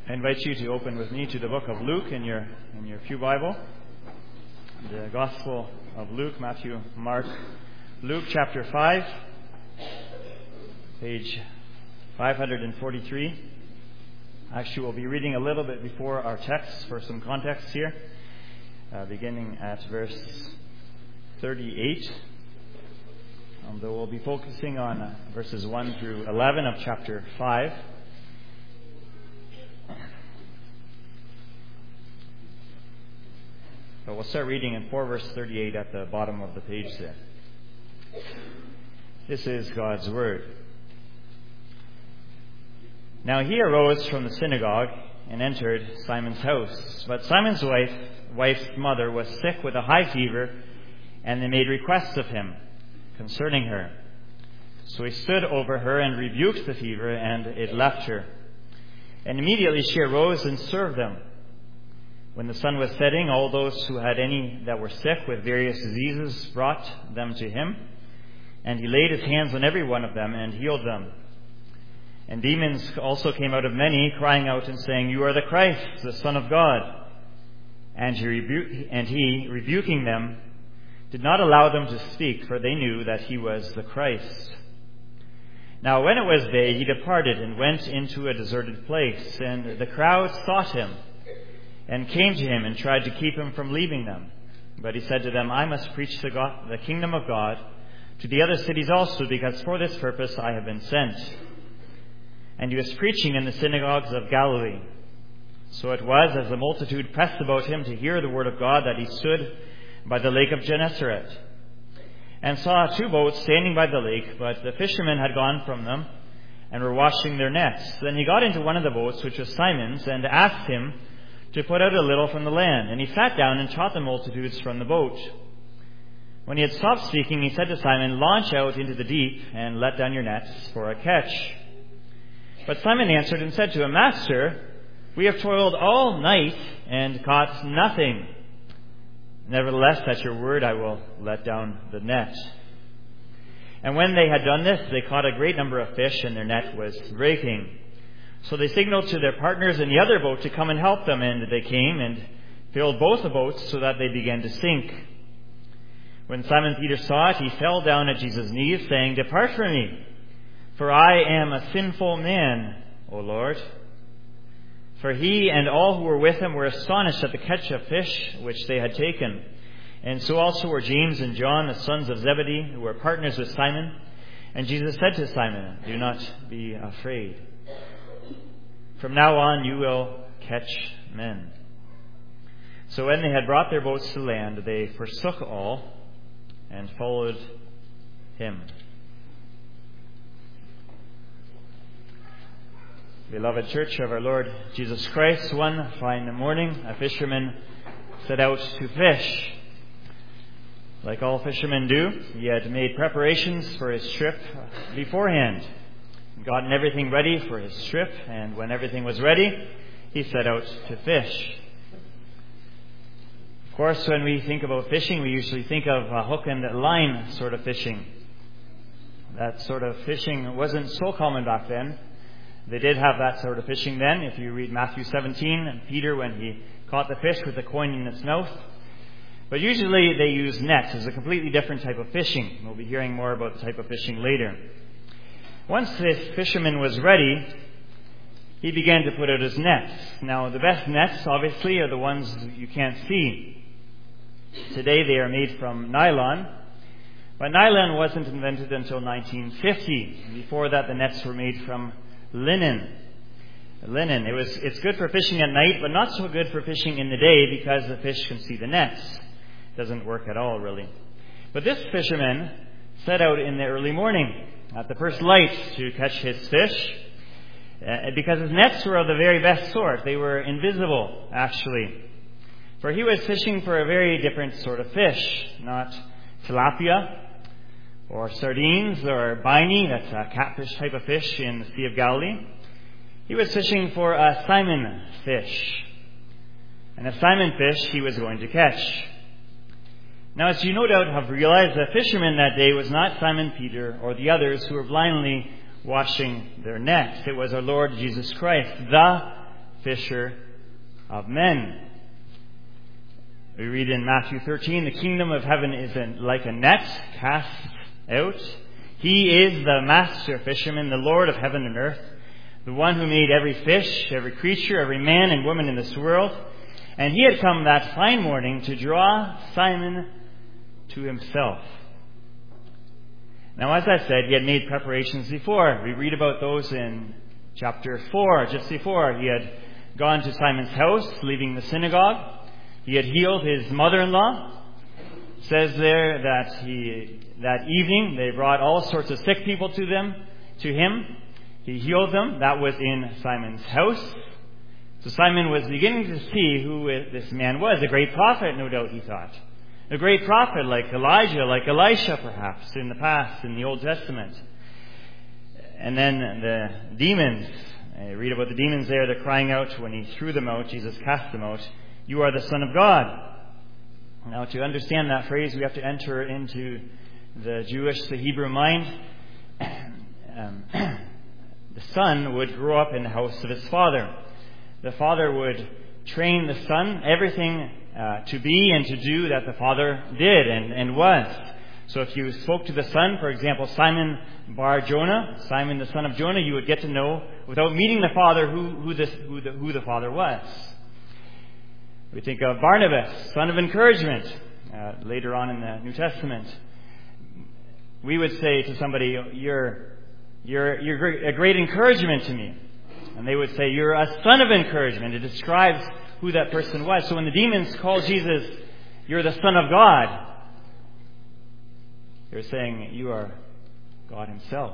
I invite you to open with me to the book of Luke in your pew Bible. The Gospel of Luke, Matthew, Mark, Luke chapter 5, page 543. Actually, we'll be reading a little bit before our text for some context here, beginning at verse 38. Though we'll be focusing on verses 1 through 11 of chapter 5. So we'll start reading in 4 verse 38 at the bottom of the page there. This is God's Word. Now he arose from the synagogue and entered Simon's house. But Simon's wife's mother was sick with a high fever, and they made requests of him concerning her. So he stood over her and rebuked the fever, and it left her. And immediately she arose and served them. When the sun was setting, all those who had any that were sick with various diseases brought them to him, and he laid his hands on every one of them and healed them. And demons also came out of many, crying out and saying, "You are the Christ, the Son of God." And he, rebuking them, did not allow them to speak, for they knew that he was the Christ. Now when it was day, he departed and went into a deserted place, and the crowd sought him, and came to him and tried to keep him from leaving them. But he said to them, "I must preach the kingdom of God to the other cities also, because for this purpose I have been sent." And he was preaching in the synagogues of Galilee. So it was, as the multitude pressed about him to hear the word of God, that he stood by the lake of Gennesaret, and saw 2 boats standing by the lake, but the fishermen had gone from them, and were washing their nets. Then he got into one of the boats, which was Simon's, and asked him to put out a little from the land. And he sat down and taught the multitudes from the boat. When he had stopped speaking, he said to Simon, "Launch out into the deep, and let down your nets for a catch." But Simon answered and said to him, "Master, we have toiled all night and caught nothing. Nevertheless, at your word I will let down the net." And when they had done this, they caught a great number of fish, and their net was breaking. So they signaled to their partners in the other boat to come and help them, and they came and filled both the boats so that they began to sink. When Simon Peter saw it, he fell down at Jesus' knees, saying, "Depart from me, for I am a sinful man, O Lord." For he and all who were with him were astonished at the catch of fish which they had taken. And so also were James and John, the sons of Zebedee, who were partners with Simon. And Jesus said to Simon, "Do not be afraid. From now on you will catch men." So when they had brought their boats to land, they forsook all and followed him. Beloved Church of our Lord Jesus Christ, one fine morning, a fisherman set out to fish. Like all fishermen do, he had made preparations for his trip beforehand, gotten everything ready for his trip, and when everything was ready, he set out to fish. Of course, when we think about fishing, we usually think of a hook and line sort of fishing. That sort of fishing wasn't so common back then. They did have that sort of fishing then. If you read Matthew 17, and Peter, when he caught the fish with the coin in its mouth. But usually they use nets as a completely different type of fishing. We'll be hearing more about the type of fishing later. Once this fisherman was ready, he began to put out his nets. Now, the best nets, obviously, are the ones you can't see. Today they are made from nylon. But nylon wasn't invented until 1950. Before that, the nets were made from linen. It's good for fishing at night, but not so good for fishing in the day because the fish can see the nets. It doesn't work at all, really. But this fisherman set out in the early morning at the first light to catch his fish, because his nets were of the very best sort. They were invisible, actually. For he was fishing for a very different sort of fish, not tilapia or sardines or bini, that's a catfish type of fish in the Sea of Galilee. He was fishing for a salmon fish. And a salmon fish he was going to catch. Now, as you no doubt have realized, the fisherman that day was not Simon Peter or the others who were blindly washing their nets. It was our Lord Jesus Christ, the fisher of men. We read in Matthew 13, the kingdom of heaven is like a net cast out. He is the master fisherman, the Lord of heaven and earth, the one who made every fish, every creature, every man and woman in this world. And he had come that fine morning to draw Simon to himself. Now, as I said, he had made preparations before. We read about those in chapter 4, just before. He had gone to Simon's house, leaving the synagogue. He had healed his mother-in-law. It says there that that evening they brought all sorts of sick people to him. He healed them. That was in Simon's house. So Simon was beginning to see who this man was. A great prophet, no doubt, he thought. A great prophet like Elijah, like Elisha perhaps, in the past, in the Old Testament. And then the demons, I read about the demons there, they're crying out when he threw them out, Jesus cast them out, "You are the Son of God." Now, to understand that phrase, we have to enter into the Hebrew mind. The son would grow up in the house of his father. The father would train the son everything to be and to do that the father did and was. So if you spoke to the son, for example, Simon Bar Jonah, Simon the son of Jonah, you would get to know without meeting the father who the father was. We think of Barnabas, son of encouragement, later on in the New Testament. We would say to somebody, "You're a great encouragement to me." And they would say, "You're a son of encouragement." It describes who that person was. So when the demons called Jesus, "You're the Son of God," they're saying, "You are God himself."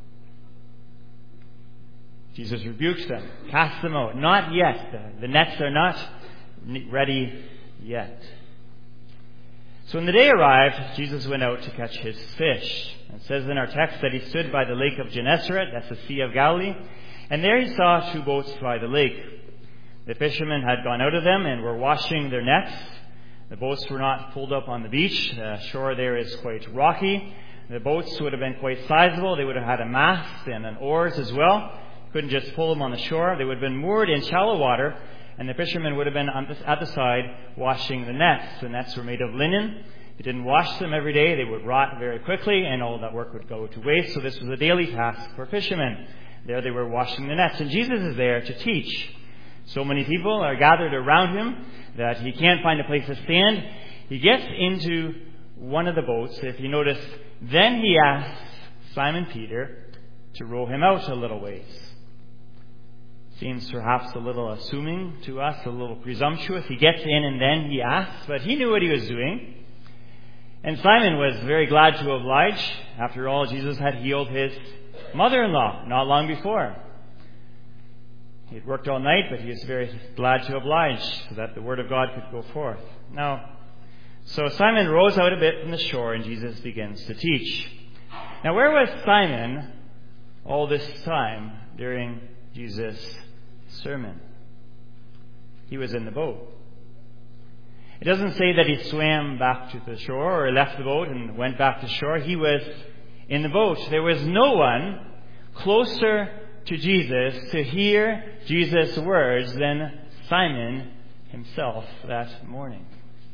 Jesus rebukes them, casts them out. Not yet. The nets are not ready yet. So when the day arrived, Jesus went out to catch his fish. It says in our text that he stood by the lake of Gennesaret, that's the Sea of Galilee, and there he saw 2 boats by the lake. The fishermen had gone out of them and were washing their nets. The boats were not pulled up on the beach. The shore there is quite rocky. The boats would have been quite sizable. They would have had a mast and an oars as well. Couldn't just pull them on the shore. They would have been moored in shallow water, and the fishermen would have been at the side washing the nets. The nets were made of linen. They didn't wash them every day. They would rot very quickly, and all that work would go to waste. So this was a daily task for fishermen. There they were washing the nets. And Jesus is there to teach. So many people are gathered around him that he can't find a place to stand. He gets into one of the boats. If you notice, then he asks Simon Peter to row him out a little ways. Seems perhaps a little assuming to us, a little presumptuous. He gets in and then he asks, but he knew what he was doing. And Simon was very glad to oblige. After all, Jesus had healed his mother-in-law not long before. He had worked all night, but he was very glad to oblige so that the word of God could go forth. So Simon rows out a bit from the shore and Jesus begins to teach. Now, where was Simon all this time during Jesus' sermon? He was in the boat. It doesn't say that he swam back to the shore or left the boat and went back to shore. He was in the boat. There was no one closer to Jesus to hear Jesus' words than Simon himself that morning.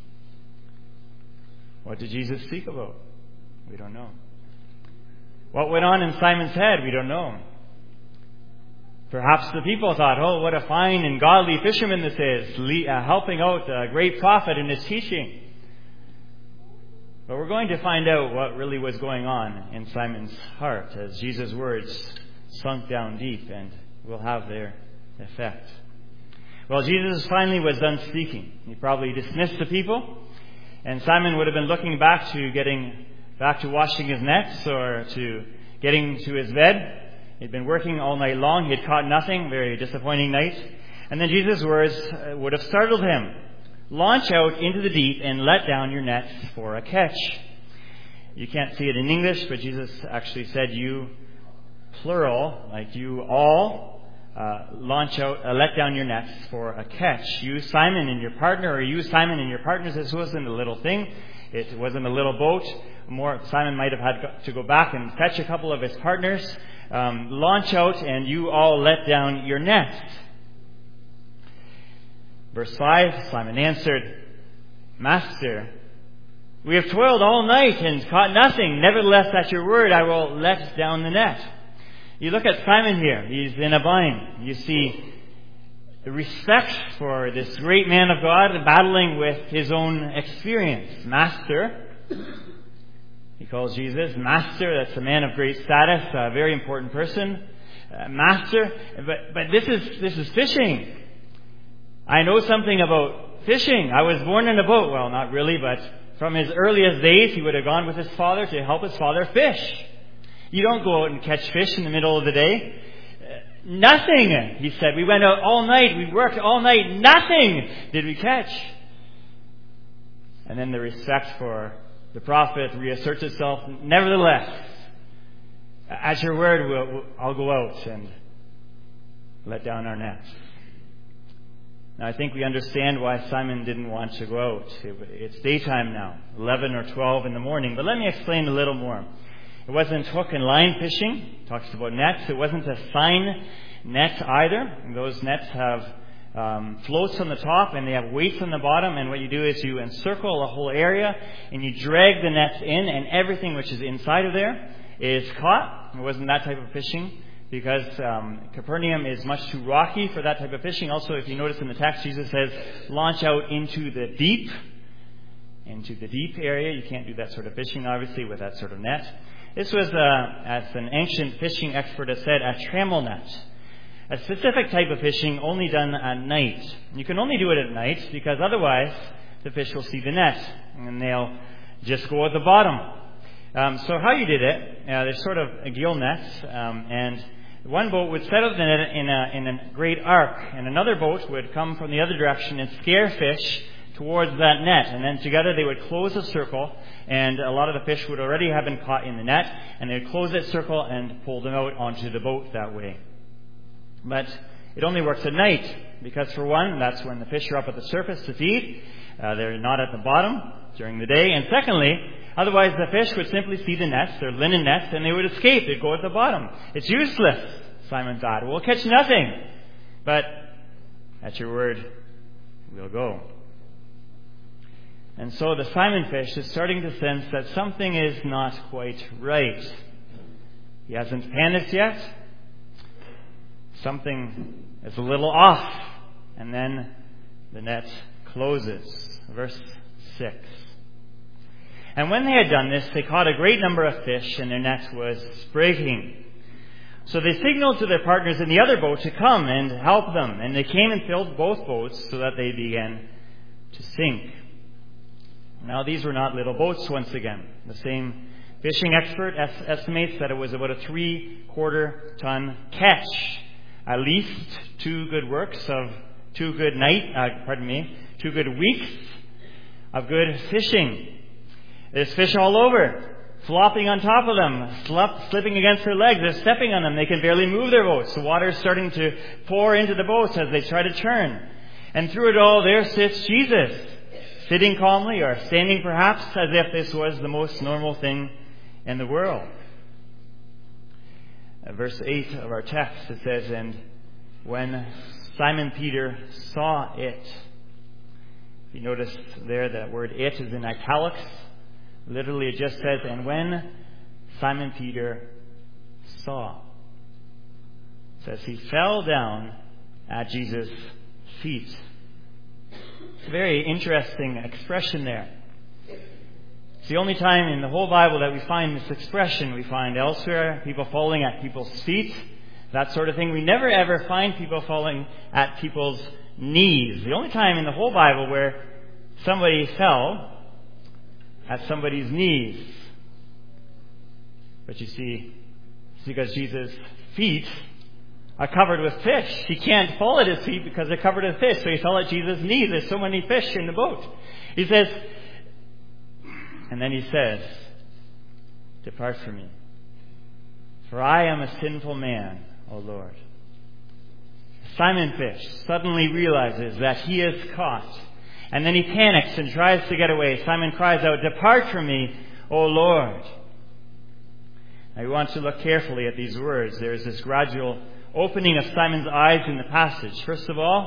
What did Jesus speak about? We don't know. What went on in Simon's head? We don't know. Perhaps the people thought, "Oh, what a fine and godly fisherman this is, helping out a great prophet in his teaching." But we're going to find out what really was going on in Simon's heart as Jesus' words sunk down deep and will have their effect. Well, Jesus finally was done speaking. He probably dismissed the people, and Simon would have been looking back to getting back to washing his nets or to getting to his bed. He'd been working all night long. He had caught nothing. Very disappointing night. And then Jesus' words would have startled him. "Launch out into the deep and let down your nets for a catch." You can't see it in English, but Jesus actually said, "You," plural, like you all, launch out, let down your nets for a catch. You, Simon, and your partner, or you, Simon, and your partners. This wasn't a little thing. It wasn't a little boat. Simon might have had to go back and fetch a couple of his partners. Launch out and you all let down your nets. Verse 5, Simon answered, Master, we have toiled all night and caught nothing. Nevertheless, at your word, I will let down the net. You look at Simon here. He's in a bind. You see the respect for this great man of God battling with his own experience. Master, he calls Jesus Master. That's a man of great status, a very important person. Master, but this is fishing. I know something about fishing. I was born in a boat. Well, not really, but from his earliest days, he would have gone with his father to help his father fish. You don't go out and catch fish in the middle of the day. Nothing, he said. We went out all night. We worked all night. Nothing did we catch. And then the respect for the prophet reasserts itself. Nevertheless, at your word, I'll go out and let down our nets. Now, I think we understand why Simon didn't want to go out. It's daytime now, 11 or 12 in the morning. But let me explain a little more. It wasn't hook and line fishing. It talks about nets. It wasn't a seine net either. Those nets have floats on the top and they have weights on the bottom. And what you do is you encircle a whole area and you drag the nets in, and everything which is inside of there is caught. It wasn't that type of fishing because Capernaum is much too rocky for that type of fishing. Also, if you notice in the text, Jesus says, launch out into the deep area. You can't do that sort of fishing, obviously, with that sort of net. This was, as an ancient fishing expert has said, a trammel net. A specific type of fishing only done at night. You can only do it at night because otherwise the fish will see the net and they'll just go at the bottom. So how you did it, there's sort of a gill nets, and one boat would set up the net in a great arc, and another boat would come from the other direction and scare fish towards that net, and then together they would close a circle, and a lot of the fish would already have been caught in the net, and they'd close that circle and pull them out onto the boat that way. But it only works at night, because for one, that's when the fish are up at the surface to feed. They're not at the bottom during the day. And secondly, otherwise the fish would simply see the nets, their linen nets, and they would escape. They'd go at the bottom. It's useless, Simon thought. We'll catch nothing. But at your word, we'll go. And so the Simon fish is starting to sense that something is not quite right. He hasn't panicked yet. Something is a little off. And then the net closes. Verse 6. And when they had done this, they caught a great number of fish, and their net was breaking. So they signaled to their partners in the other boat to come and help them. And they came and filled both boats so that they began to sink. Now, these were not little boats once again. The same fishing expert estimates that it was about a 3/4 ton catch. At least 2 good works of 2 good weeks of good fishing. There's fish all over, flopping on top of them, slipping against their legs. They're stepping on them. They can barely move their boats. The water's starting to pour into the boats as they try to turn. And through it all, there sits Jesus, sitting calmly or standing perhaps as if this was the most normal thing in the world. Verse 8 of our text, it says, and when Simon Peter saw it. If you notice there, that word it is in italics. Literally it just says, and when Simon Peter saw. It says he fell down at Jesus' feet. It's a very interesting expression there. It's the only time in the whole Bible that we find this expression. We find elsewhere people falling at people's feet, that sort of thing. We never ever find people falling at people's knees. The only time in the whole Bible where somebody fell at somebody's knees. But you see, it's because Jesus' feet are covered with fish. He can't fall at his feet because they're covered with fish. So he fell at Jesus' knees. There's so many fish in the boat. He says, and then he says, depart from me, for I am a sinful man, O Lord. Simon Fish suddenly realizes that he is caught. And then he panics and tries to get away. Simon cries out, depart from me, O Lord. Now we want to look carefully at these words. There is this gradual opening of Simon's eyes in the passage. First of all,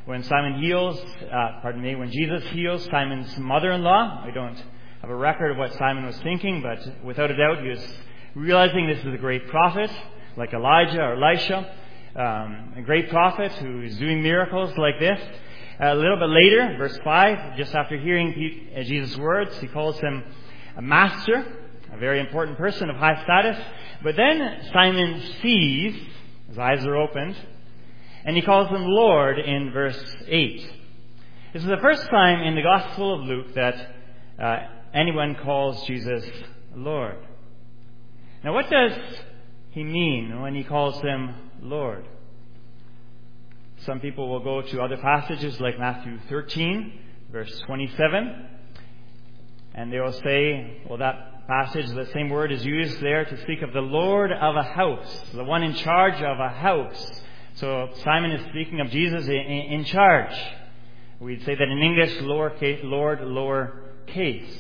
when when Jesus heals Simon's mother-in-law. We don't have a record of what Simon was thinking, but without a doubt he was realizing this is a great prophet, like Elijah or Elisha, a great prophet who is doing miracles like this. A little bit later, verse 5, just after hearing Jesus' words, he calls him a master, a very important person of high status. But then Simon sees, his eyes are opened, and he calls him Lord in verse 8. This is the first time in the Gospel of Luke that anyone calls Jesus Lord. Now, what does he mean when he calls him Lord? Some people will go to other passages like Matthew 13, verse 27, and they will say, well, that passage, the same word is used there to speak of the Lord of a house, the one in charge of a house. So Simon is speaking of Jesus in charge. We'd say that in English, Lord, lower case.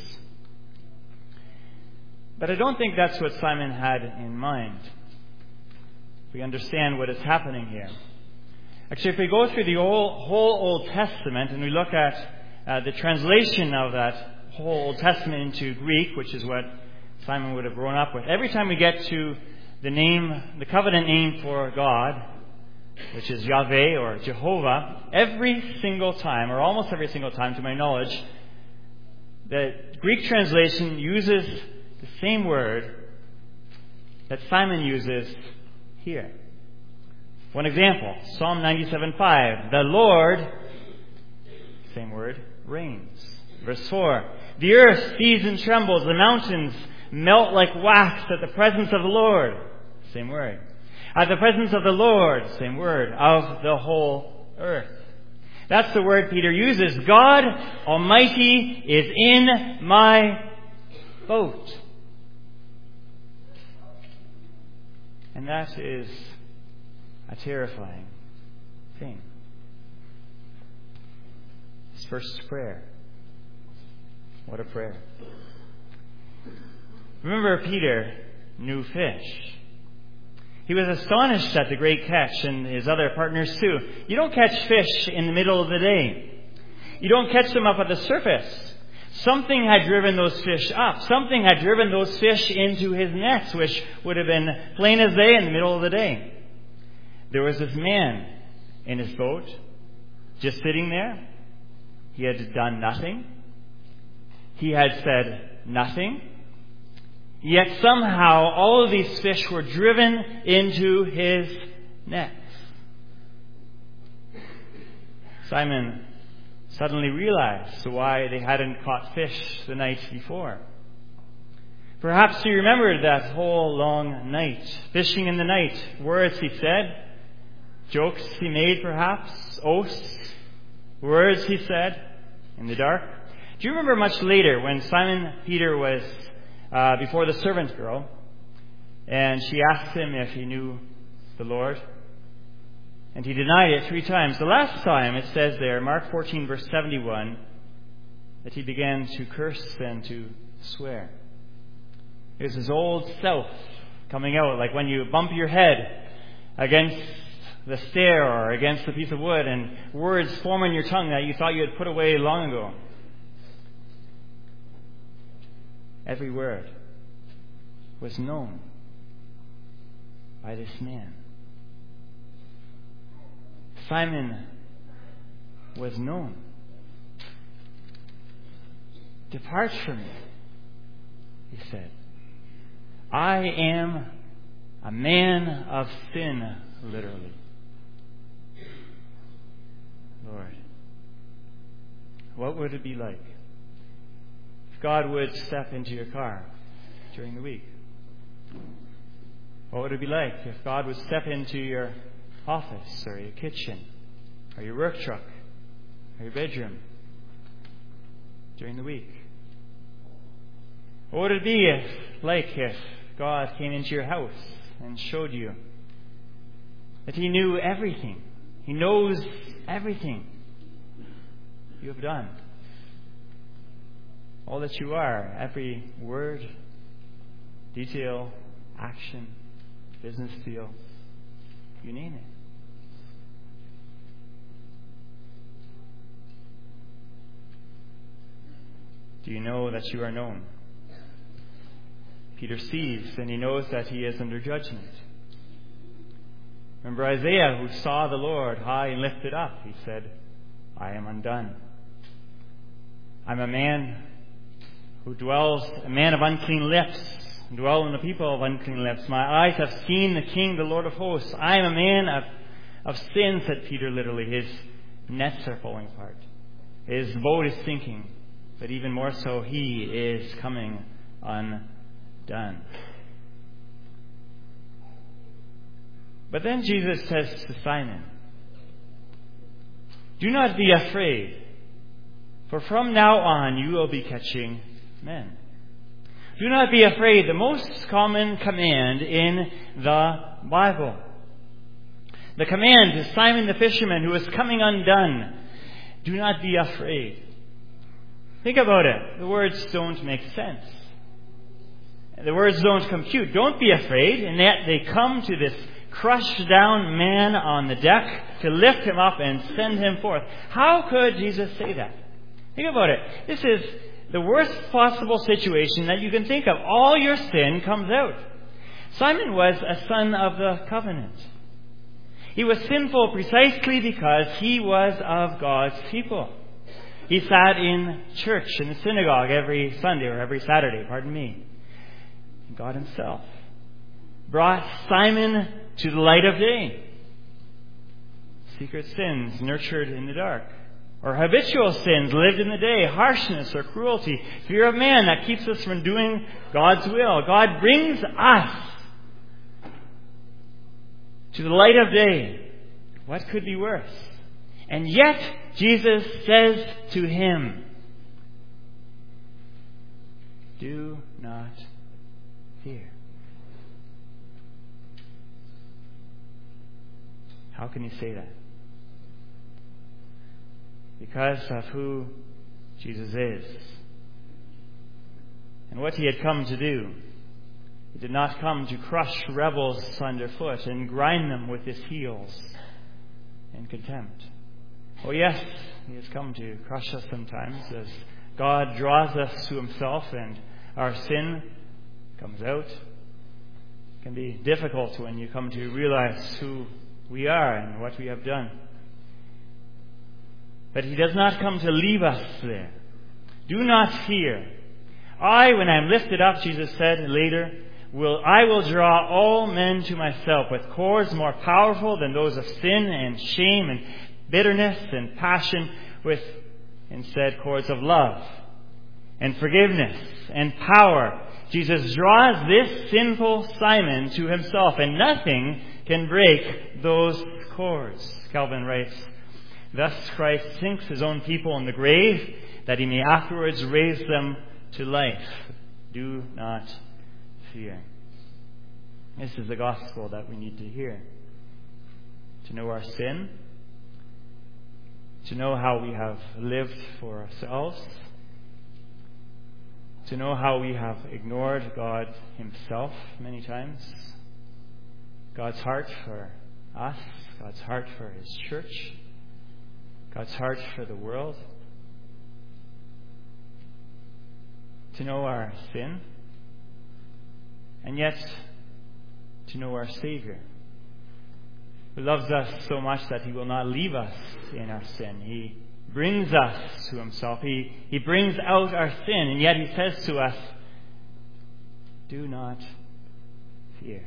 But I don't think that's what Simon had in mind. We understand what is happening here. Actually, if we go through the whole Old Testament and we look at the translation of that whole Old Testament into Greek, which is what Simon would have grown up with, every time we get to the covenant name for God, which is Yahweh or Jehovah, every single time, or almost every single time to my knowledge, the Greek translation uses the same word that Simon uses here. One example, Psalm 97:5. The Lord, same word, reigns. Verse 4. The earth sees and trembles. The mountains melt like wax at the presence of the Lord. Same word. At the presence of the Lord, same word, of the whole earth. That's the word Peter uses. God Almighty is in my boat. And that is a terrifying thing. His first prayer. What a prayer. Remember, Peter knew fish. He was astonished at the great catch, and his other partners too. You don't catch fish in the middle of the day. You don't catch them up at the surface. Something had driven those fish up. Something had driven those fish into his nets, which would have been plain as day in the middle of the day. There was this man in his boat, just sitting there. He had done nothing. He had said nothing. Yet somehow all of these fish were driven into his nets. Simon suddenly realized why they hadn't caught fish the night before. Perhaps he remembered that whole long night, fishing in the night, words he said, jokes he made perhaps, oaths, words he said in the dark. Do you remember much later when Simon Peter was before the servant girl, and she asked him if he knew the Lord? And he denied it 3 times. The last time, it says there, Mark 14, verse 71, that he began to curse and to swear. It was his old self coming out, like when you bump your head against the stair or against a piece of wood and words form on your tongue that you thought you had put away long ago. Every word was known by this man. Simon was known. Depart from me, he said. I am a man of sin, literally. Lord, what would it be like if God would step into your car during the week? What would it be like if God would step into your office or your kitchen or your work truck or your bedroom during the week? What would it be if God came into your house and showed you that He knew everything? He knows everything you have done. All that you are, every word, detail, action, business deal, you name it. Do you know that you are known? Peter sees, and he knows that he is under judgment. Remember Isaiah, who saw the Lord high and lifted up. He said, I am undone. I'm a man a man of unclean lips, dwell in the people of unclean lips. My eyes have seen the King, the Lord of hosts. I am a man of sin, said Peter literally. His nets are falling apart. His boat is sinking. But even more so, he is coming undone. But then Jesus says to Simon, do not be afraid, for from now on you will be catching men. Do not be afraid, the most common command in the Bible. The command to Simon the fisherman who is coming undone, do not be afraid. Think about it. The words don't make sense. The words don't compute. Don't be afraid. And yet they come to this crushed down man on the deck to lift him up and send him forth. How could Jesus say that? Think about it. This is the worst possible situation that you can think of. All your sin comes out. Simon was a son of the covenant. He was sinful precisely because he was of God's people. He sat in church, in the synagogue, every Sunday or every Saturday, God himself brought Simon to the light of day. Secret sins nurtured in the dark. Or habitual sins lived in the day. Harshness or cruelty. Fear of man that keeps us from doing God's will. God brings us to the light of day. What could be worse? And yet, Jesus says to him, do not fear. How can he say that? Because of who Jesus is and what he had come to do. He did not come to crush rebels underfoot and grind them with his heels in contempt. Oh yes, he has come to crush us sometimes as God draws us to himself and our sin comes out. It can be difficult when you come to realize who we are and what we have done. But he does not come to leave us there. Do not fear. When I am lifted up, Jesus said later, I will draw all men to myself with cords more powerful than those of sin and shame and bitterness and passion, with instead cords of love and forgiveness and power. Jesus draws this sinful Simon to himself, and nothing can break those cords. Calvin writes, thus Christ sinks his own people in the grave, that he may afterwards raise them to life. Do not fear. This is the gospel that we need to hear. To know our sin, to know how we have lived for ourselves, to know how we have ignored God himself many times, God's heart for us, God's heart for his church, God's heart for the world, to know our sin, and yet to know our Savior, who loves us so much that he will not leave us in our sin. He brings us to himself. He brings out our sin, and yet he says to us, do not fear.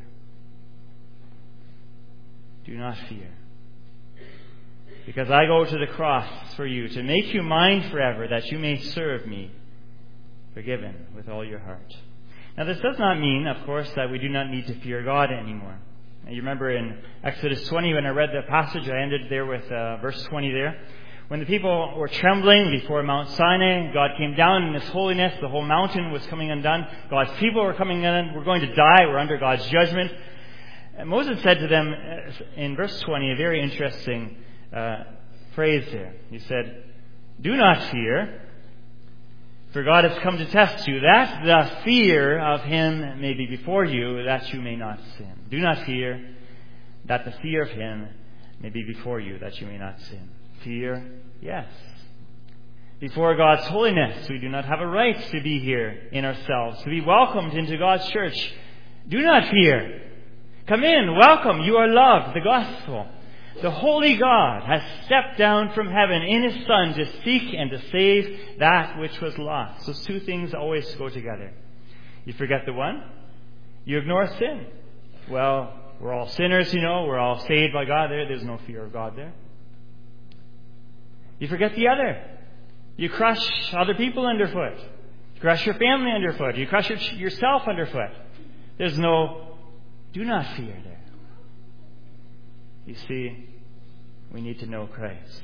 Do not fear. Because I go to the cross for you, to make you mine forever, that you may serve me, forgiven with all your heart. Now, this does not mean, of course, that we do not need to fear God anymore. Now, you remember in Exodus 20, when I read the passage, I ended there with verse 20 there. When the people were trembling before Mount Sinai, God came down in his holiness. The whole mountain was coming undone. God's people were coming undone. We're going to die. We're under God's judgment. And Moses said to them in verse 20, a very interesting phrase there. He said, do not fear, for God has come to test you, that the fear of him may be before you, that you may not sin. Do not fear, that the fear of him may be before you, that you may not sin. Fear, yes. Before God's holiness, we do not have a right to be here in ourselves, to be welcomed into God's church. Do not fear. Come in, welcome, you are loved, the gospel. The holy God has stepped down from heaven in His Son to seek and to save that which was lost. Those two things always go together. You forget the one, you ignore sin. Well, we're all sinners, we're all saved by God there. There's no fear of God there. You forget the other. You crush other people underfoot. You crush your family underfoot. You crush yourself underfoot. There's no do not fear there. You see, we need to know Christ.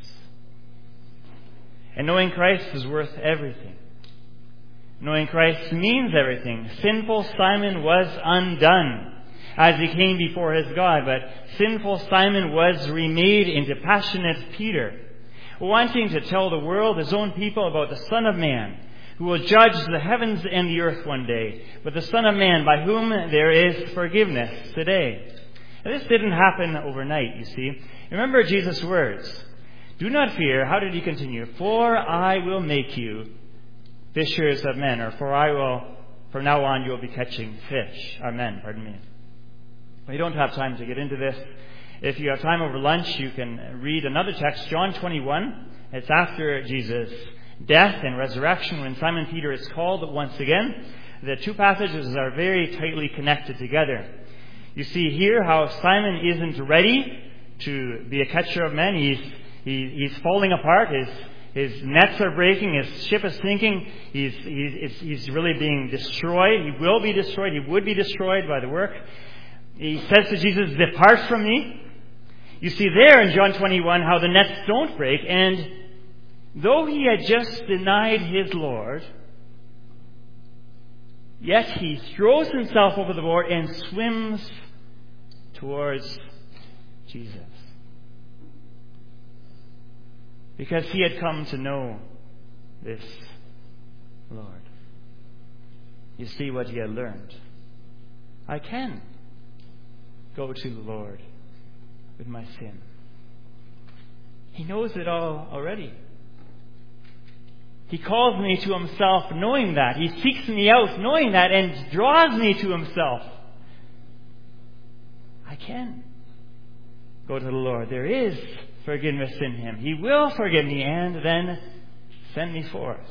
And knowing Christ is worth everything. Knowing Christ means everything. Sinful Simon was undone as he came before his God, but sinful Simon was remade into passionate Peter, wanting to tell the world, his own people, about the Son of Man, who will judge the heavens and the earth one day, but the Son of Man by whom there is forgiveness today. And this didn't happen overnight, you see. Remember Jesus' words. Do not fear. How did he continue? For I will make you fishers of men, or from now on you will be catching fish. Amen, pardon me. We don't have time to get into this. If you have time over lunch, you can read another text, John 21. It's after Jesus' death and resurrection, when Simon Peter is called once again. The two passages are very tightly connected together. You see here how Simon isn't ready to be a catcher of men. He's falling apart. His nets are breaking. His ship is sinking. He's really being destroyed. He will be destroyed. He would be destroyed by the work. He says to Jesus, "Depart from me." You see there in John 21 how the nets don't break. And though he had just denied his Lord, yet he throws himself over the board and swims towards Jesus. Because he had come to know this Lord. You see what he had learned. I can go to the Lord with my sin. He knows it all already. He calls me to himself knowing that. He seeks me out knowing that and draws me to himself. I can go to the Lord. There is forgiveness in him. He will forgive me and then send me forth.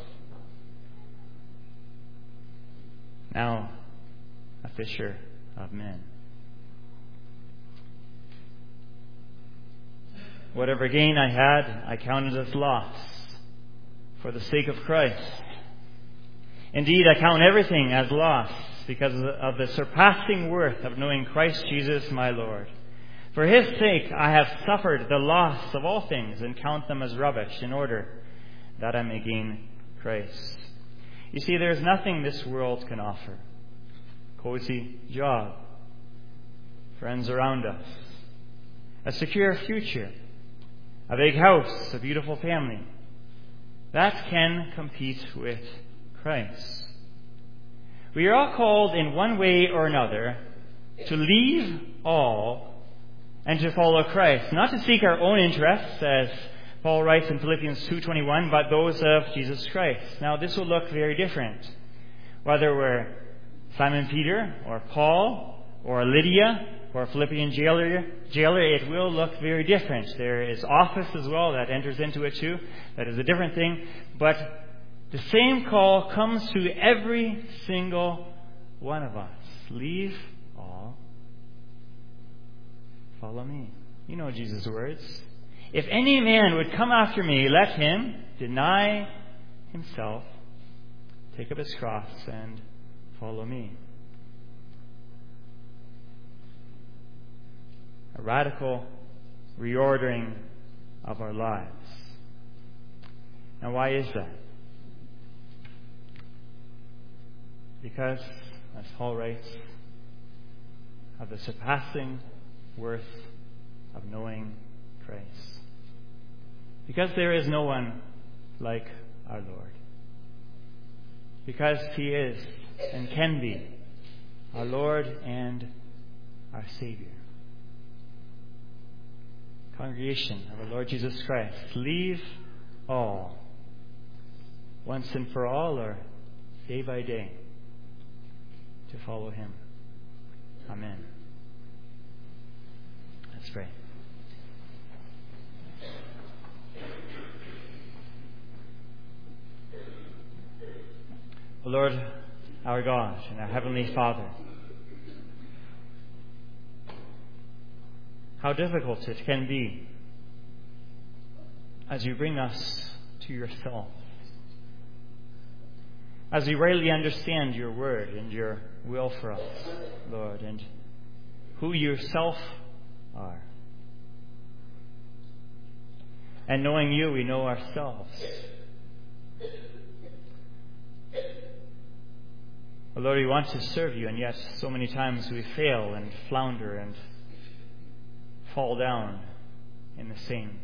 Now, a fisher of men. Whatever gain I had, I counted as loss for the sake of Christ. Indeed, I count everything as loss because of the surpassing worth of knowing Christ Jesus my Lord. For his sake I have suffered the loss of all things and count them as rubbish in order that I may gain Christ. You see, there is nothing this world can offer. Cozy job, friends around us, a secure future, a big house, a beautiful family, that can compete with Christ. We are all called in one way or another to leave all and to follow Christ, not to seek our own interests, as Paul writes in Philippians 2:21, but those of Jesus Christ. Now, this will look very different. Whether we're Simon Peter, or Paul, or Lydia, or a Philippian jailer, it will look very different. There is office as well that enters into it too. That is a different thing. But the same call comes to every single one of us. Leave all. Follow me. You know Jesus' words. If any man would come after me, let him deny himself, take up his cross, and follow me. A radical reordering of our lives. Now, why is that? Because, as Paul writes, of the surpassing worth of knowing Christ. Because there is no one like our Lord. Because he is and can be our Lord and our Savior. Congregation of our Lord Jesus Christ, leave all once and for all, or day by day, to follow Him. Amen. Let's pray. O Lord, our God and our Heavenly Father, how difficult it can be as you bring us to yourself, as we rightly understand your word and your will for us, Lord, and who you yourself are. And knowing you, we know ourselves. Oh Lord, we want to serve you, and yet so many times we fail and flounder and fall down in the same.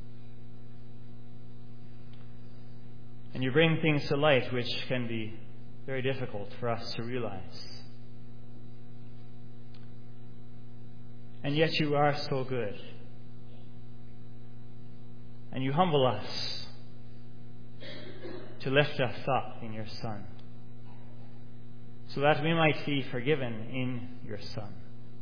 And you bring things to light which can be very difficult for us to realize. And yet you are so good. And you humble us to lift us up in your Son, so that we might be forgiven in your Son.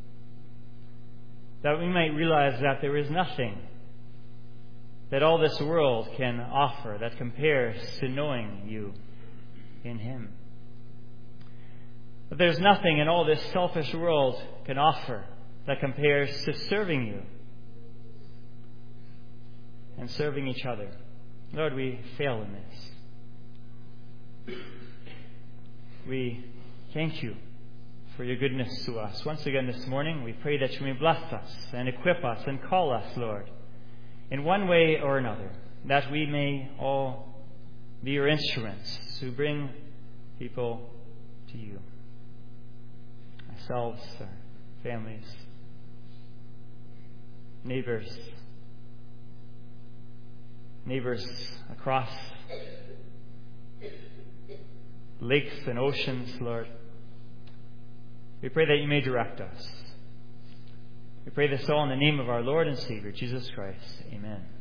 That we might realize that there is nothing that all this world can offer that compares to knowing you in Him. That there's nothing in all this selfish world can offer that compares to serving you and serving each other. Lord, we fail in this. We thank you for your goodness to us. Once again this morning, we pray that you may bless us and equip us and call us, Lord, in one way or another, that we may all be your instruments to bring people to you. Ourselves, our families, neighbors across lakes and oceans, Lord. We pray that you may direct us. We pray this all in the name of our Lord and Savior, Jesus Christ. Amen.